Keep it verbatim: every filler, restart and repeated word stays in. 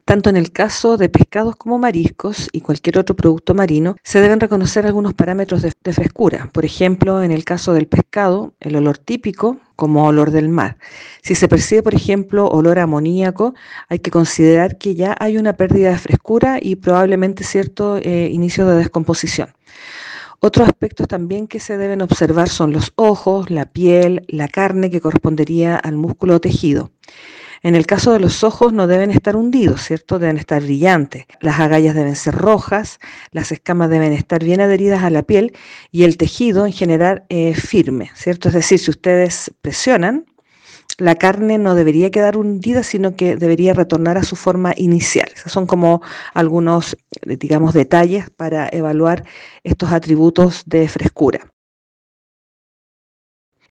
Tanto en el caso de pescados como mariscos y cualquier otro producto marino, se deben reconocer algunos parámetros de, de frescura. Por ejemplo, en el caso del pescado, el olor típico como olor del mar. Si se percibe, por ejemplo, olor a amoníaco, hay que considerar que ya hay una pérdida de frescura y probablemente cierto eh, inicio de descomposición. Otros aspectos también que se deben observar son los ojos, la piel, la carne que correspondería al músculo o tejido. En el caso de los ojos no deben estar hundidos, ¿cierto? Deben estar brillantes. Las agallas deben ser rojas, las escamas deben estar bien adheridas a la piel y el tejido en general eh, firme, ¿cierto? Es decir, si ustedes presionan, la carne no debería quedar hundida, sino que debería retornar a su forma inicial. Esos son como algunos, digamos, detalles para evaluar estos atributos de frescura.